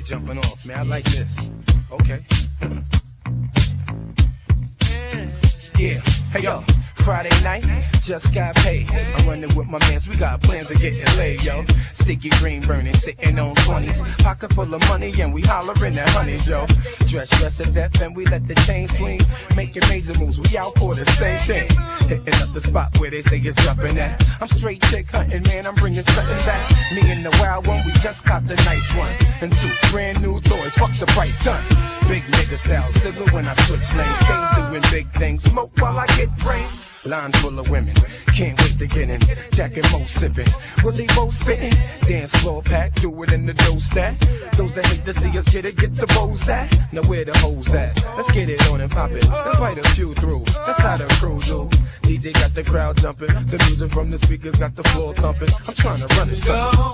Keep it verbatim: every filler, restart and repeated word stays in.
jumping off, man. I like this. Okay. Yeah, hey yo, Friday night, just got paid. I'm running with my mans, we got plans of getting laid, yo. Sticky green burning, sitting on twenties. Pocket full of money and we hollering at honeys, yo. Dress, dress to death and we let the chain swing. Making major moves, we out for the same thing. Hitting up the spot where they say it's jumping at. I'm straight chick hunting, man, I'm bringing something back. Me and the wild one, we just got the nice one. And two brand new toys, fuck the price, done. Big nigga style, civil when I switch lanes. Stay doing big things, smoke while I get brain. Line full of women, can't wait to get in. Jack and Mo sipping, Willie Mo spitting. Dance floor pack, do it in the dough stack. Those that hate to see us get it, get the bows at. Now where the hoes at? Let's get it on and pop it. Invite a few through, that's how the crew do. D J got the crowd jumping, the music from the speakers got the floor thumping. I'm trying to run it, something.